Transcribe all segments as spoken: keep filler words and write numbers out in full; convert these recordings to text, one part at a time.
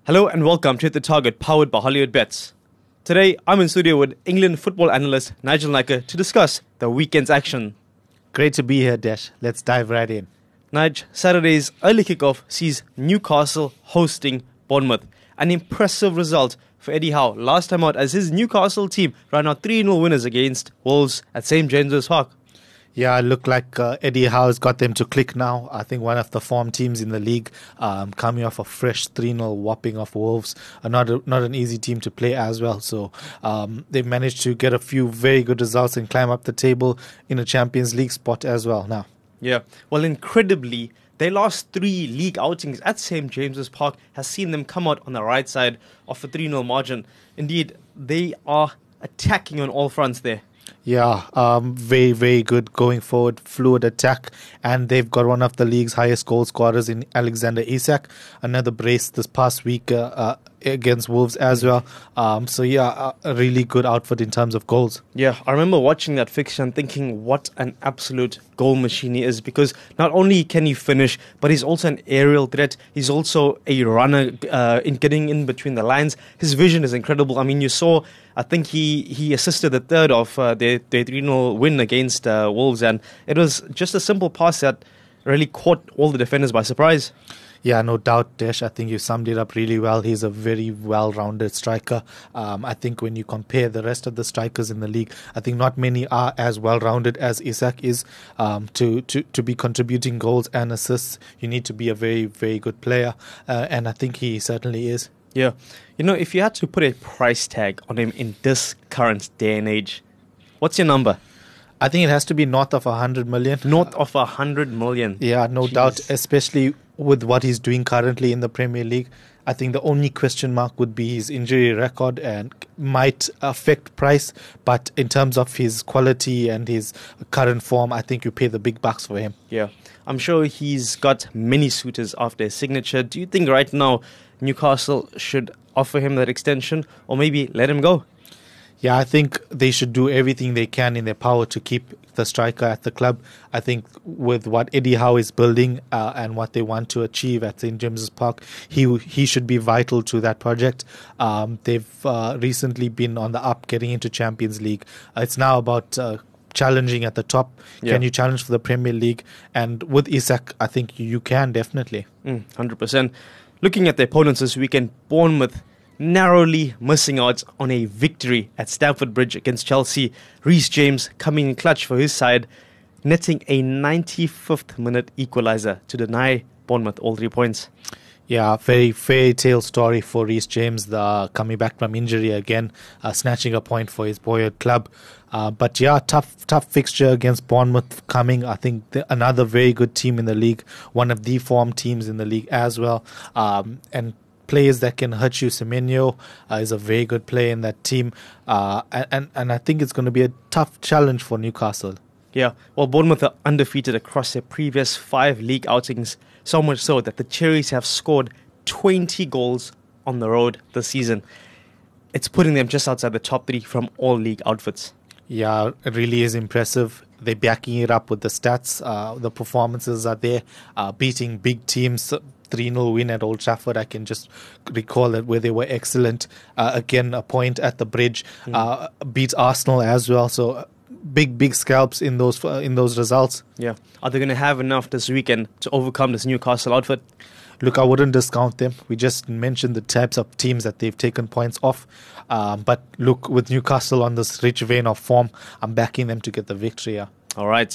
Hello and welcome to Hit the Target, powered by Hollywood Bets. Today, I'm in studio with England football analyst Nigel Nyker to discuss the weekend's action. Great to be here, Desh. Let's dive right in. Nige, Saturday's early kickoff sees Newcastle hosting Bournemouth. An impressive result for Eddie Howe last time out as his Newcastle team ran out three nil winners against Wolves at Saint James's Park. Yeah, it looked like uh, Eddie Howe's got them to click now. I think one of the form teams in the league, um, coming off a fresh three nil whopping of Wolves. Uh, not a, not an easy team to play as well. So um, they've managed to get a few very good results and climb up the table in a Champions League spot as well now. Yeah, well, incredibly, their last three league outings at Saint James's Park has seen them come out on the right side of a three nil margin. Indeed, they are attacking on all fronts there. Yeah, um, very, very good going forward, fluid attack, and they've got one of the league's highest goal scorers in Alexander Isak. Another brace this past week uh, uh, against Wolves as well. Um, so yeah, a really good outfit in terms of goals. Yeah, I remember watching that fixture and thinking what an absolute goal machine he is, because not only can he finish, but he's also an aerial threat. He's also a runner uh, in getting in between the lines. His vision is incredible. I mean, you saw, I think he, he assisted the third of uh, their, their three nil win against uh, Wolves, and it was just a simple pass that really caught all the defenders by surprise. Yeah, no doubt, Desh. I think you summed it up really well. He's a very well-rounded striker. Um, I think when you compare the rest of the strikers in the league, I think not many are as well-rounded as Isak is. Um, to, to, to be contributing goals and assists, you need to be a very, very good player. Uh, and I think he certainly is. Yeah. You know, if you had to put a price tag on him in this current day and age, what's your number? I think it has to be north of one hundred million. North of one hundred million. Yeah, no Jeez. doubt, especially with what he's doing currently in the Premier League. I think the only question mark would be his injury record and might affect price. But in terms of his quality and his current form, I think you pay the big bucks for him. Yeah, I'm sure he's got many suitors after his signature. Do you think right now Newcastle should offer him that extension or maybe let him go? Yeah, I think they should do everything they can in their power to keep the striker at the club. I think with what Eddie Howe is building uh, and what they want to achieve at Saint James's Park, he he should be vital to that project. Um, they've uh, recently been on the up, getting into Champions League. Uh, it's now about uh, challenging at the top. Yeah. Can you challenge for the Premier League? And with Isak, I think you can definitely. Mm, one hundred percent. Looking at the opponents this weekend, Bournemouth narrowly missing out on a victory at Stamford Bridge against Chelsea. Reece James coming in clutch for his side, netting a ninety-fifth minute equaliser to deny Bournemouth all three points. Yeah, very fairy tale story for Reece James, the coming back from injury again, uh, snatching a point for his boyhood club. Uh, but yeah, tough tough fixture against Bournemouth coming. I think the, another very good team in the league, one of the form teams in the league as well. Um, and players that can hurt you. Semenyo uh, is a very good player in that team. Uh, and, and I think it's going to be a tough challenge for Newcastle. Yeah, well, Bournemouth are undefeated across their previous five league outings, so much so that the Cherries have scored twenty goals on the road this season. It's putting them just outside the top three from all league outfits. Yeah, it really is impressive. They're backing it up with the stats. Uh, the performances are there, uh, beating big teams. three nil win at Old Trafford, I can just recall that where they were excellent. Uh, again, a point at the Bridge. Mm. Uh, beat Arsenal as well. So big, big scalps in those uh, in those results. Yeah. Are they going to have enough this weekend to overcome this Newcastle outfit? Look, I wouldn't discount them. We just mentioned the types of teams that they've taken points off. Um, but look, with Newcastle on this rich vein of form, I'm backing them to get the victory. Yeah. All right.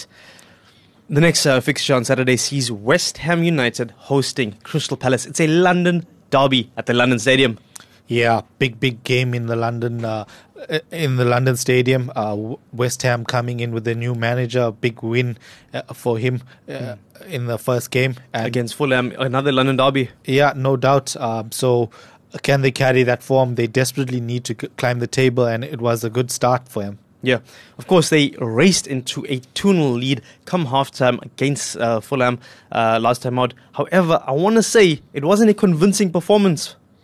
The next uh, fixture on Saturday sees West Ham United hosting Crystal Palace. It's a London derby at the London Stadium. Yeah, big, big game in the London uh, in the London Stadium. Uh, West Ham coming in with their new manager, a big win uh, for him uh, mm. in the first game. And against Fulham, another London derby. Yeah, no doubt. Um, so can they carry that form? They desperately need to c- climb the table, and it was a good start for him. Yeah, of course, they raced into a two nil lead come halftime against uh, Fulham uh, last time out. However, I want to say it wasn't a convincing performance.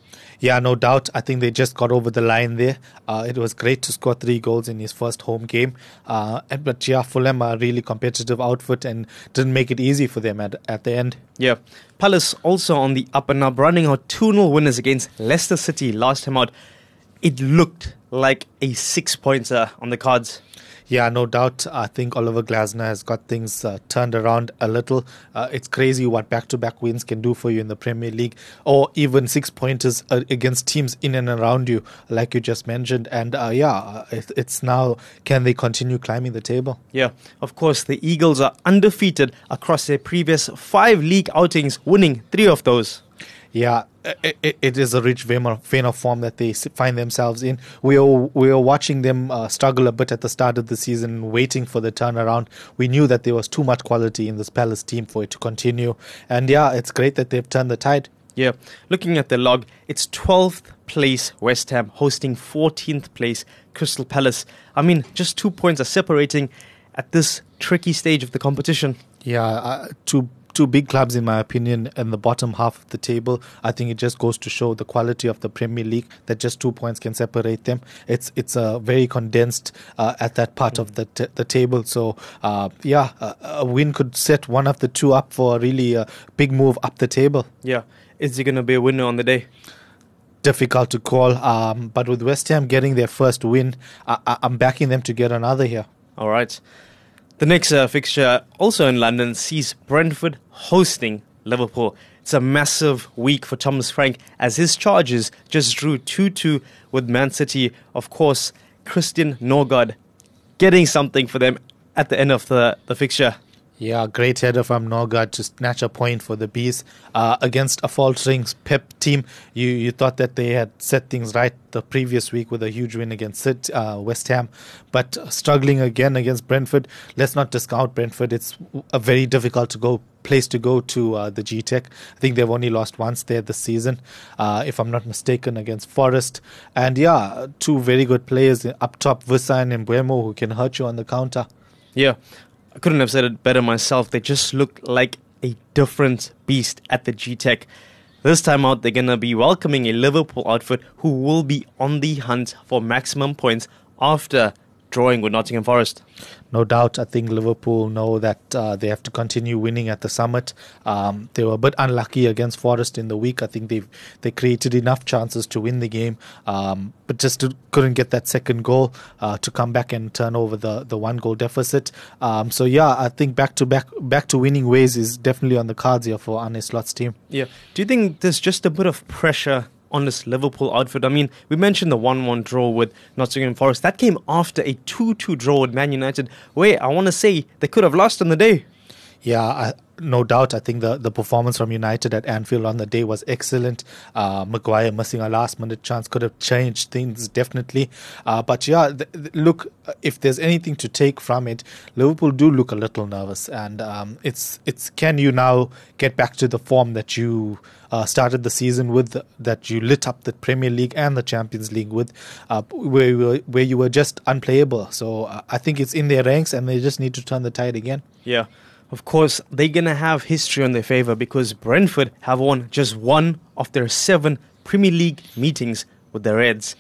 Yeah, no doubt. I think they just got over the line there. Uh, it was great to score three goals in his first home game. Uh, and, but yeah, Fulham are a really competitive outfit and didn't make it easy for them at, at the end. Yeah. Palace also on the up and up, running out two nil winners against Leicester City last time out. It looked like a six-pointer on the cards. Yeah, no doubt. I think Oliver Glasner has got things uh, turned around a little. Uh, it's crazy what back-to-back wins can do for you in the Premier League, or even six-pointers uh, against teams in and around you, like you just mentioned. And uh, yeah, it, it's now, can they continue climbing the table? Yeah, of course, the Eagles are undefeated across their previous five league outings, winning three of those. Yeah, it, it is a rich vein of, vein of form that they find themselves in. We are, we are watching them uh, struggle a bit at the start of the season, waiting for the turnaround. We knew that there was too much quality in this Palace team for it to continue. And yeah, it's great that they've turned the tide. Yeah, looking at the log, it's twelfth place West Ham hosting fourteenth place Crystal Palace. I mean, just two points are separating at this tricky stage of the competition. Yeah, uh, two Two big clubs, in my opinion, in the bottom half of the table. I think it just goes to show the quality of the Premier League, that just two points can separate them. It's it's a uh, very condensed uh, at that part of the t- the table. So, uh, yeah, a, a win could set one of the two up for a really uh, big move up the table. Yeah. Is he going to be a winner on the day? Difficult to call. Um, but with West Ham getting their first win, I- I- I'm backing them to get another here. All right. The next uh, fixture, also in London, sees Brentford hosting Liverpool. It's a massive week for Thomas Frank as his Chargers just drew two two with Man City. Of course, Christian Norgard getting something for them at the end of the, the fixture. Yeah, great header from Norgard to snatch a point for the Bees. Uh, against a faltering Pep team, you, you thought that they had set things right the previous week with a huge win against uh, West Ham. But struggling again against Brentford. Let's not discount Brentford. It's a very difficult to go place to go to uh, the G Tech. I think they've only lost once there this season, uh, if I'm not mistaken, against Forest. And yeah, two very good players up top, Wissa and Mbeumo, who can hurt you on the counter. Yeah. I couldn't have said it better myself. They just look like a different beast at the G Tech. This time out, they're going to be welcoming a Liverpool outfit who will be on the hunt for maximum points after drawing with Nottingham Forest. No doubt. I think Liverpool know that uh, they have to continue winning at the Summit. Um, they were a bit unlucky against Forest in the week. I think they they created enough chances to win the game, um, but just to, couldn't get that second goal uh, to come back and turn over the, the one goal deficit. Um, so yeah, I think back to back back to winning ways is definitely on the cards here for Arne Slot's team. Yeah. Do you think there's just a bit of pressure on this Liverpool outfit? I mean, we mentioned the one one draw with Nottingham Forest. That came after a two two draw with Man United, where I want to say they could have lost on the day. Yeah, I, no doubt. I think the, the performance from United at Anfield on the day was excellent. Uh, Maguire missing a last-minute chance could have changed things, definitely. Uh, but yeah, th- th- look, if there's anything to take from it, Liverpool do look a little nervous. And um, it's it's can you now get back to the form that you uh, started the season with, that you lit up the Premier League and the Champions League with, uh, where, you were, where you were just unplayable. So uh, I think it's in their ranks and they just need to turn the tide again. Yeah. Of course, they're going to have history on their favour because Brentford have won just one of their seven Premier League meetings with the Reds.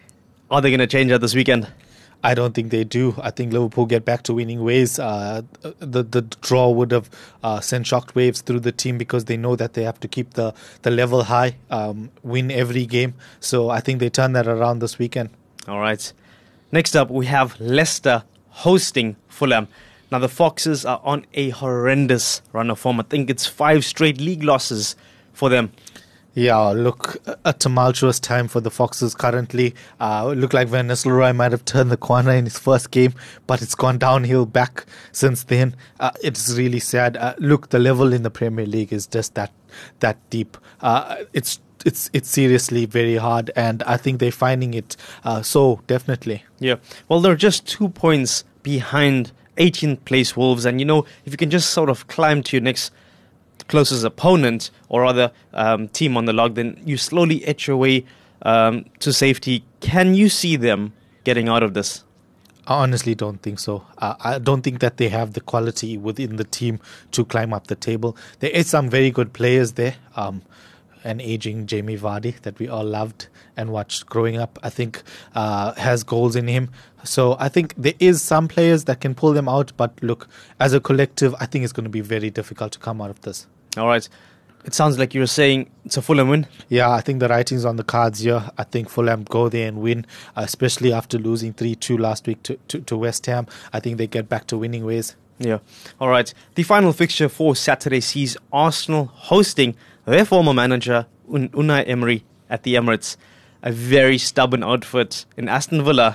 Are they going to change that this weekend? I don't think they do. I think Liverpool get back to winning ways. Uh, the the draw would have uh, sent shockwaves through the team because they know that they have to keep the, the level high, um, win every game. So I think they turn that around this weekend. All right. Next up, we have Leicester hosting Fulham. Now, the Foxes are on a horrendous run of form. I think it's five straight league losses for them. Yeah, look, a tumultuous time for the Foxes currently. Uh, it looked like Van Nistelrooy might have turned the corner in his first game, but it's gone downhill back since then. Uh, it's really sad. Uh, look, the level in the Premier League is just that that deep. Uh, it's it's it's seriously very hard, and I think they're finding it uh, so definitely. Yeah, well, they're just two points behind eighteenth place Wolves, and you know, if you can just sort of climb to your next closest opponent or other um, team on the log, then you slowly etch your way um, to safety. Can you see them getting out of this? I honestly don't think so. Uh, I don't think that they have the quality within the team to climb up the table. There is some very good players there. Um, an aging Jamie Vardy that we all loved and watched growing up. I think uh, has goals in him. So I think there is some players that can pull them out. But look, as a collective, I think it's going to be very difficult to come out of this. All right. It sounds like you're saying it's a Fulham win. Yeah, I think the writing's on the cards here. I think Fulham go there and win, uh, especially after losing three two last week to, to, to West Ham. I think they get back to winning ways. Yeah. All right. The final fixture for Saturday sees Arsenal hosting their former manager, Un- Unai Emery, at the Emirates. A very stubborn outfit in Aston Villa.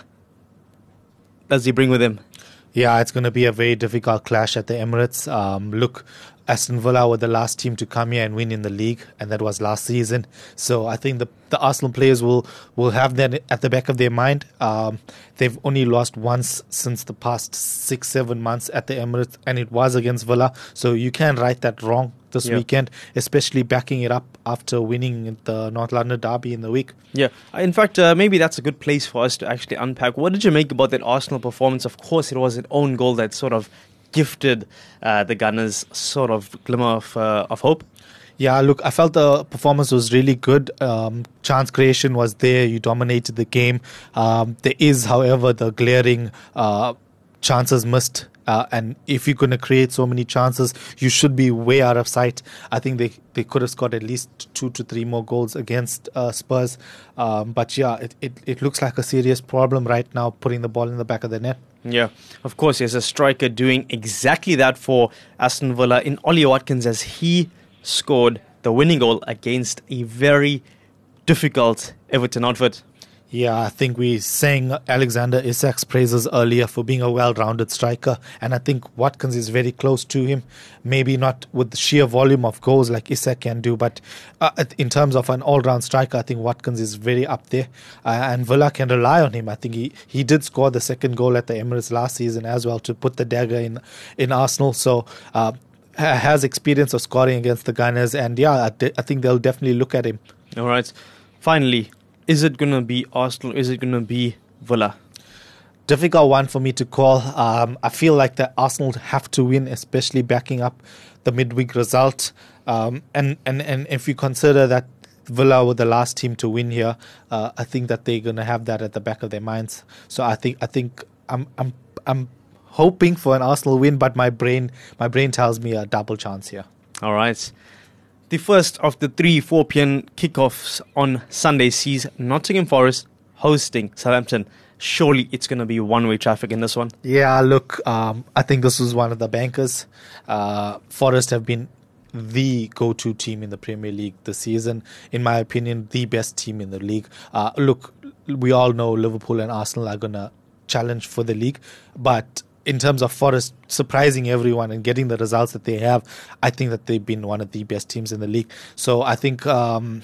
Does he bring with him? Yeah, it's going to be a very difficult clash at the Emirates. Um, look, Aston Villa were the last team to come here and win in the league, and that was last season. So I think the, the Arsenal players will, will have that at the back of their mind. Um, they've only lost once since the past six, seven months at the Emirates, and it was against Villa. So you can right that wrong this yeah. weekend, especially backing it up after winning the North London derby in the week. Yeah, in fact, uh, maybe that's a good place for us to actually unpack. What did you make about that Arsenal performance? Of course, it was an own goal that sort of gifted uh, the Gunners sort of glimmer of, uh, of hope. Yeah, look, I felt the performance was really good. Um, chance creation was there. You dominated the game. Um, there is, however, the glaring uh, chances missed. Uh, and if you're going to create so many chances, you should be way out of sight. I think they, they could have scored at least two to three more goals against uh, Spurs. Um, but yeah, it, it, it looks like a serious problem right now, putting the ball in the back of the net. Yeah, of course, there's a striker doing exactly that for Aston Villa in Ollie Watkins, as he scored the winning goal against a very difficult Everton outfit. Yeah, I think we sang Alexander Isak's praises earlier for being a well-rounded striker, and I think Watkins is very close to him. Maybe not with the sheer volume of goals like Isak can do, but uh, in terms of an all-round striker, I think Watkins is very up there, uh, and Villa can rely on him. I think he, he did score the second goal at the Emirates last season as well to put the dagger in, in Arsenal, so uh, has experience of scoring against the Gunners, and yeah, I, de- I think they'll definitely look at him. All right, finally, is it going to be Arsenal? Is it going to be Villa? Difficult one for me to call. Um, I feel like the Arsenal have to win, especially backing up the midweek result. Um, and, and, and if you consider that Villa were the last team to win here, uh, I think that they're going to have that at the back of their minds. So I think I think I'm I'm I'm hoping for an Arsenal win, but my brain my brain tells me a double chance here. All right. The first of the three four p.m. kickoffs on Sunday sees Nottingham Forest hosting Southampton. Surely it's going to be one-way traffic in this one. Yeah, look, um, I think this was one of the bankers. Uh, Forest have been the go-to team in the Premier League this season. In my opinion, the best team in the league. Uh, look, we all know Liverpool and Arsenal are going to challenge for the league, but in terms of Forest surprising everyone and getting the results that they have, I think that they've been one of the best teams in the league. So I think um,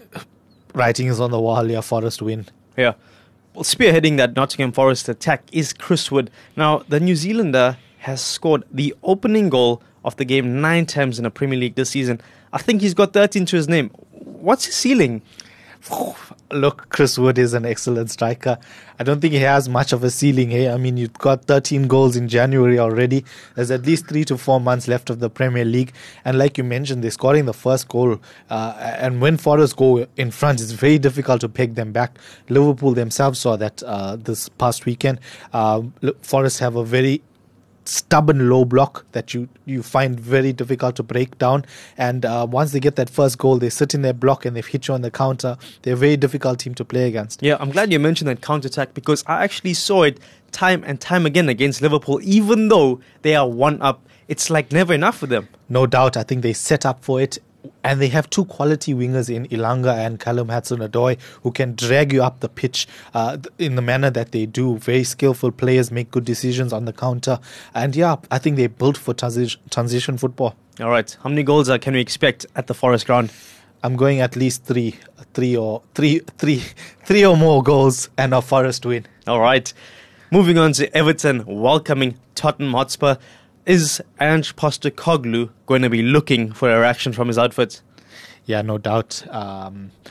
writing is on the wall here, Forest win. Yeah. Well, spearheading that Nottingham Forest attack is Chris Wood. Now, the New Zealander has scored the opening goal of the game nine times in the Premier League this season. I think he's got thirteen to his name. What's his ceiling? Look, Chris Wood is an excellent striker. I don't think he has much of a ceiling here. I mean, you've got thirteen goals in January already. There's at least three to four months left of the Premier League. And like you mentioned, they're scoring the first goal. Uh, and when Forest go in front, it's very difficult to peg them back. Liverpool themselves saw that uh, this past weekend. Uh, Forest have a very stubborn low block that you, you find very difficult to break down, and uh, once they get that first goal, they sit in their block and they've hit you on the counter. They're a very difficult team to play against. Yeah, I'm glad you mentioned that counter-attack, because I actually saw it time and time again against Liverpool. Even though they are one up, it's like never enough for them. No doubt, I think they set up for it. And they have two quality wingers in Ilanga and Callum Hudson-Odoi who can drag you up the pitch uh, in the manner that they do. Very skillful players, make good decisions on the counter. And yeah, I think they're built for transi- transition football. All right. How many goals uh, can we expect at the Forest ground? I'm going at least three, three or three, three, three or more goals and a Forest win. All right. Moving on to Everton welcoming Tottenham Hotspur. Is Ange Postecoglou going to be looking for a reaction from his outfit? Yeah, no doubt. Um,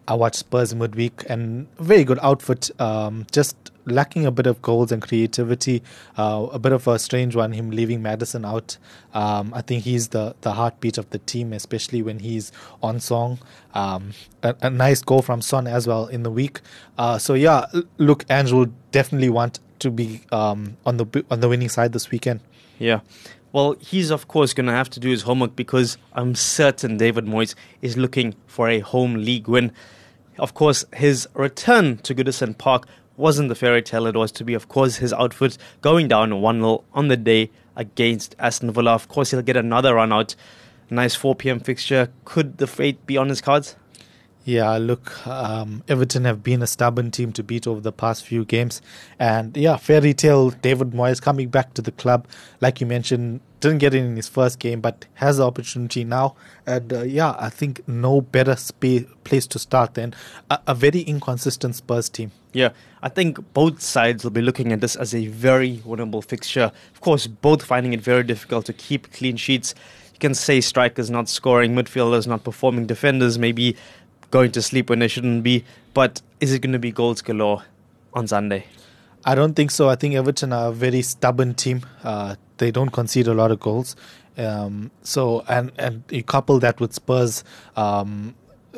I watched Spurs midweek, and very good outfit. Um, just lacking a bit of goals and creativity. Uh, a bit of a strange one, him leaving Maddison out. Um, I think he's the, the heartbeat of the team, especially when he's on song. Um, a, a nice goal from Son as well in the week. Uh, so yeah, look, Ange will definitely want to be um, on the on the winning side this weekend. Yeah. Well, he's of course going to have to do his homework because I'm certain David Moyes is looking for a home league win. Of course, his return to Goodison Park wasn't the fairy tale it was to be. Of course, his outfit going down one nil on the day against Aston Villa. Of course, he'll get another run out. Nice four p.m. fixture. Could the fate be on his cards? Yeah, look, um, Everton have been a stubborn team to beat over the past few games. And yeah, fairy tale, David Moyes coming back to the club. Like you mentioned, didn't get in, in his first game, but has the opportunity now. And uh, yeah, I think no better spa- place to start than a, a very inconsistent Spurs team. Yeah, I think both sides will be looking at this as a very winnable fixture. Of course, both finding it very difficult to keep clean sheets. You can say strikers not scoring, midfielders not performing, defenders maybe going to sleep when they shouldn't be. But is it going to be goals galore on Sunday? I don't think so. I think Everton are a very stubborn team. Uh, they don't concede a lot of goals. Um, so and and you couple that with Spurs um,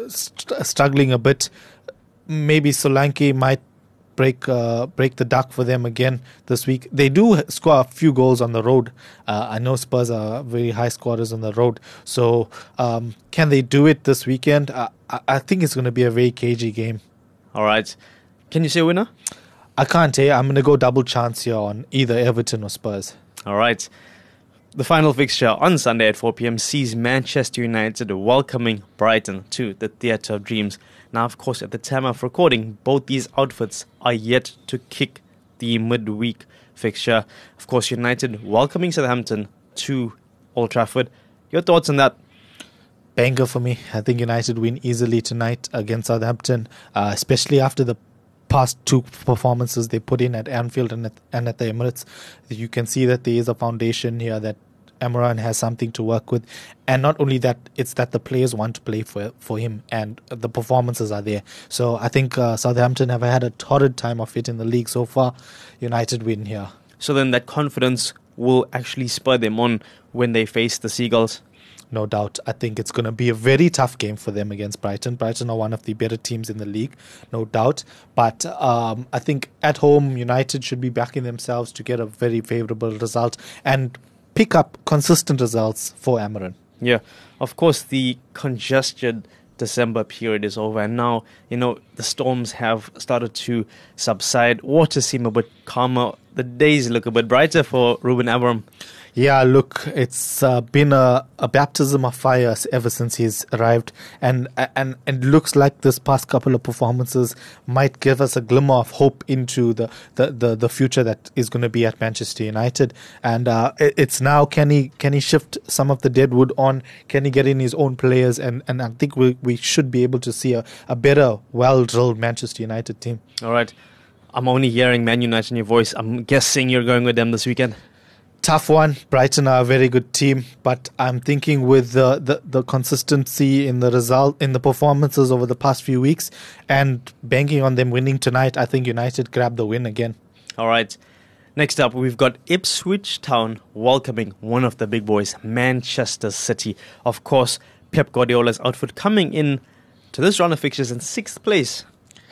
st- struggling a bit. Maybe Solanke might break uh, break the duck for them again this week. They do score a few goals on the road. Uh, I know Spurs are very high scorers on the road. So um, can they do it this weekend? I, I think it's going to be a very cagey game. All right. Can you say winner? I can't say. I'm going to go double chance here on either Everton or Spurs. All right. The final fixture on Sunday at four p.m. sees Manchester United welcoming Brighton to the Theatre of Dreams. Now, of course, at the time of recording, both these outfits are yet to kick the midweek fixture. Of course, United welcoming Southampton to Old Trafford. Your thoughts on that? Banger for me. I think United win easily tonight against Southampton, uh, especially after the past two performances they put in at Anfield and at, and at the Emirates. You can see that there is a foundation here, that Amaran has something to work with. And not only that, it's that the players want to play for for him and the performances are there. So I think uh, Southampton have had a torrid time of it in the league so far. United win here. So then that confidence will actually spur them on when they face the Seagulls? No doubt. I think it's going to be a very tough game for them against Brighton. Brighton are one of the better teams in the league, no doubt. But um, I think at home, United should be backing themselves to get a very favourable result and pick up consistent results for Amaran. Yeah, of course, the congested December period is over, and now, you know, the storms have started to subside. Waters seem a bit calmer. The days look a bit brighter for Ruben Amorim. Yeah, look, it's uh, been a, a baptism of fire ever since he's arrived, and and and looks like this past couple of performances might give us a glimmer of hope into the the, the, the future that is going to be at Manchester United. And uh, it, it's now, can he can he shift some of the deadwood on? Can he get in his own players? And, and I think we we should be able to see a, a better, well-drilled Manchester United team. All right, I'm only hearing Man United in your voice. I'm guessing you're going with them this weekend. Tough one. Brighton are a very good team, but I'm thinking with the, the, the consistency in the result, in the performances over the past few weeks, and banking on them winning tonight, I think United grab the win again. All right. Next up, we've got Ipswich Town welcoming one of the big boys, Manchester City. Of course, Pep Guardiola's outfit coming in to this round of fixtures in sixth place.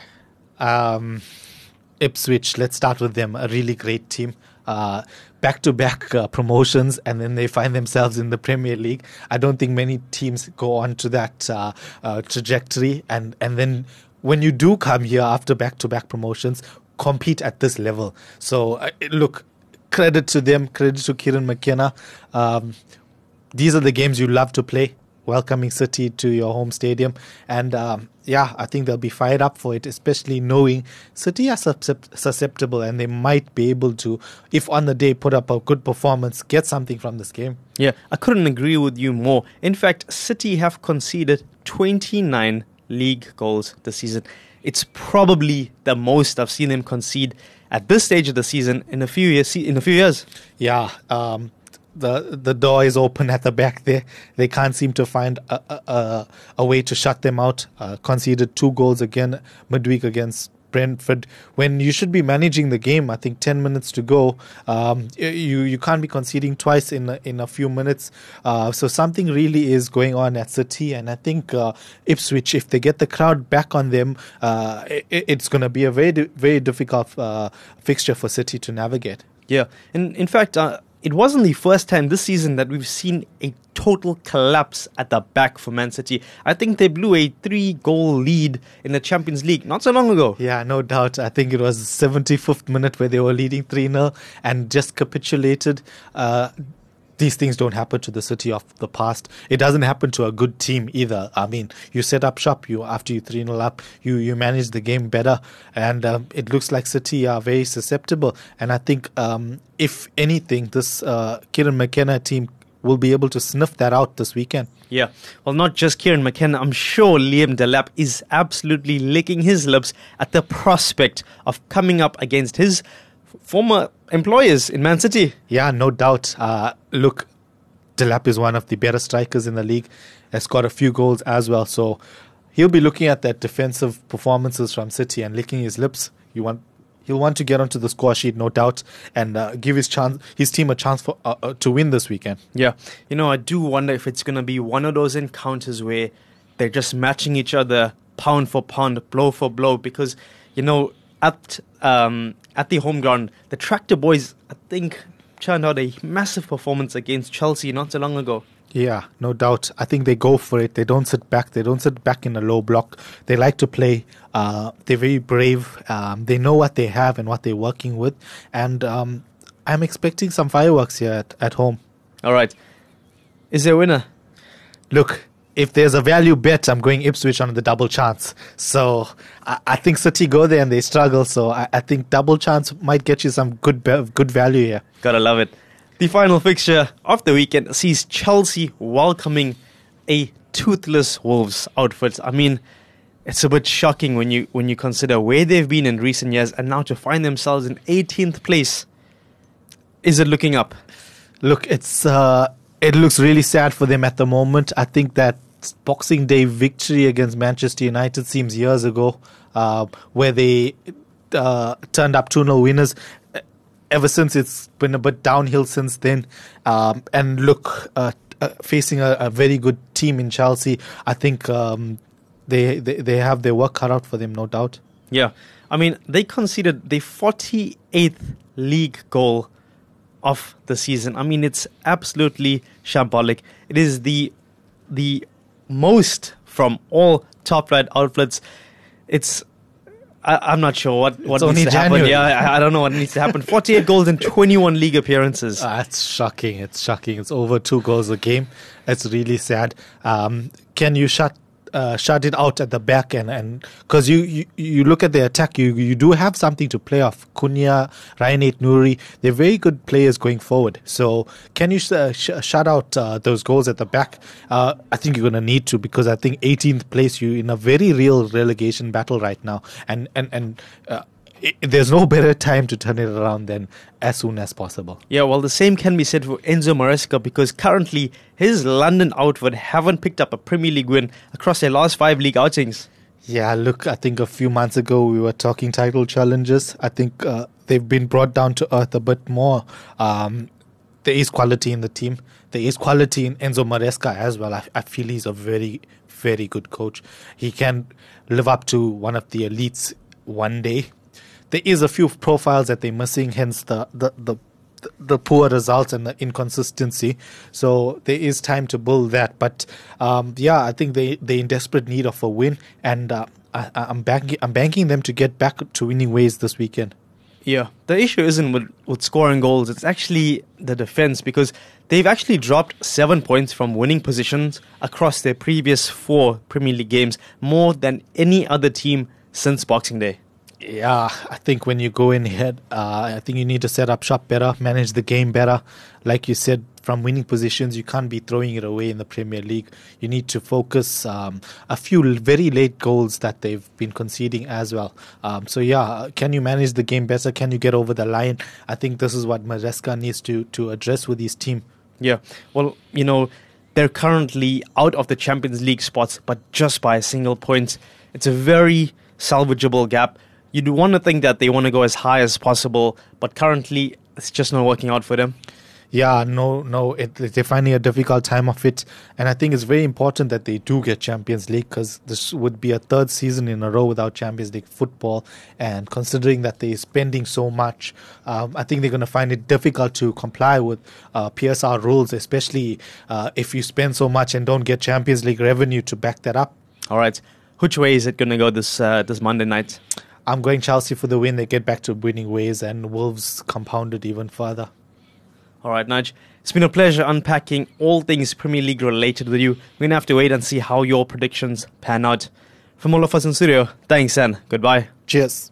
Um, Ipswich, let's start with them. A really great team. Uh, back-to-back uh, promotions, and then they find themselves in the Premier League. I don't think many teams go on to that uh, uh, trajectory, and, and then when you do come here after back-to-back promotions, compete at this level. So uh, look, credit to them, credit to Kieran McKenna. Um, these are the games you love to play, welcoming City to your home stadium, and um, yeah, I think they'll be fired up for it, especially knowing City are susceptible and they might be able to, if on the day, put up a good performance, get something from this game. Yeah, I couldn't agree with you more. In fact, City have conceded twenty-nine league goals this season. It's probably the most I've seen them concede at this stage of the season in a few years. In a few years. Yeah, um, the the door is open at the back there. They can't seem to find a a, a, a way to shut them out. Uh, conceded two goals again midweek against Brentford when you should be managing the game. I think ten minutes to go. Um, you you can't be conceding twice in a, in a few minutes. Uh, so something really is going on at City, and I think uh, Ipswich, if they get the crowd back on them, uh, it, it's going to be a very very difficult uh, fixture for City to navigate. Yeah, in in fact, uh, it wasn't the first time this season that we've seen a total collapse at the back for Man City. I think they blew a three-goal lead in the Champions League not so long ago. Yeah, no doubt. I think it was the seventy-fifth minute where they were leading three nil and just capitulated. Uh, these things don't happen to the City of the past. It doesn't happen to a good team either. I mean, you set up shop, you after you three nil up, you, you manage the game better, and um, it looks like City are very susceptible. And I think, um, if anything, this uh, Kieran McKenna team will be able to sniff that out this weekend. Yeah, well, not just Kieran McKenna. I'm sure Liam Delap is absolutely licking his lips at the prospect of coming up against his former employers in Man City. Yeah, no doubt. Uh, look, Delap is one of the better strikers in the league. Has got a few goals as well. So he'll be looking at that defensive performances from City and licking his lips. You want He'll want to get onto the score sheet, no doubt, and uh, give his chance, his team a chance for uh, uh, to win this weekend. Yeah, you know, I do wonder if it's going to be one of those encounters where they're just matching each other pound for pound, blow for blow, because, you know, at um, at the home ground, the Tractor Boys, I think, churned out a massive performance against Chelsea not so long ago. Yeah, no doubt. I think they go for it. They don't sit back. They don't sit back in a low block. They like to play. Uh, they're very brave. Um, they know what they have and what they're working with. And um, I'm expecting some fireworks here at, at home. All right. Is there a winner? Look, if there's a value bet, I'm going Ipswich on the double chance. So I, I think City go there and they struggle. So I, I think double chance might get you some good good value here. Gotta love it. The final fixture of the weekend sees Chelsea welcoming a toothless Wolves outfit. I mean, it's a bit shocking when you when you consider where they've been in recent years, and now to find themselves in eighteenth place. Is it looking up? Look, it's uh, it looks really sad for them at the moment. I think that Boxing Day victory against Manchester United seems years ago, uh, where they uh, turned up two nil winners. Ever since, it's been a bit downhill since then. Um, and look, uh, uh, facing a, a very good team in Chelsea, I think um, they, they they have their work cut out for them, no doubt. Yeah, I mean, they conceded the forty-eighth league goal of the season. I mean, it's absolutely shambolic. It is the the most from all top-flight outlets. It's I, I'm not sure what, what it's needs to January. happen. Yeah, I, I don't know what needs to happen. forty-eight goals in twenty-one league appearances. That's shocking. It's shocking. It's over two goals a game. It's really sad. Um, can you shut uh, shut it out at the back? And and because you, you you look at the attack, you you do have something to play off. Cunha, Ryan Aït-Nouri, they're very good players going forward. So can you uh, sh- shut out uh, those goals at the back? Uh, I think you're going to need to, because I think eighteenth place, you in a very real relegation battle right now, and and and. Uh, It, there's no better time to turn it around than as soon as possible. Yeah, well, the same can be said for Enzo Maresca, because currently his London outfit haven't picked up a Premier League win across their last five league outings. Yeah, look, I think a few months ago we were talking title challenges. I think uh, they've been brought down to earth a bit more. Um, there is quality in the team. There is quality in Enzo Maresca as well. I, I feel he's a very, very good coach. He can live up to one of the elites one day. There is a few profiles that they're missing, hence the, the, the, the poor results and the inconsistency. So there is time to build that. But um, yeah, I think they, they're in desperate need of a win. And uh, I, I'm, banking, I'm banking them to get back to winning ways this weekend. Yeah, the issue isn't with, with scoring goals. It's actually the defense, because they've actually dropped seven points from winning positions across their previous four Premier League games, more than any other team since Boxing Day. Yeah, I think when you go in ahead, uh, I think you need to set up shop better, manage the game better. Like you said, from winning positions, you can't be throwing it away in the Premier League. You need to focus um, a few very late goals that they've been conceding as well. Um, so yeah, can you manage the game better? Can you get over the line? I think this is what Maresca needs to, to address with his team Yeah, well, you know, they're currently out of the Champions League spots, but just by a single point. It's a very salvageable gap. You'd want to think that they want to go as high as possible, but currently it's just not working out for them. Yeah, no, no, it, they're finding a difficult time of it. And I think it's very important that they do get Champions League, because this would be a third season in a row without Champions League football. And considering that they're spending so much, um, I think they're going to find it difficult to comply with uh, P S R rules, especially uh, if you spend so much and don't get Champions League revenue to back that up. All right. Which way is it going to go this uh, this Monday night? I'm going Chelsea for the win. They get back to winning ways, and Wolves compounded even further. All right, Nudge. It's been a pleasure unpacking all things Premier League related with you. We're going to have to wait and see how your predictions pan out. From all of us in studio, thanks and goodbye. Cheers.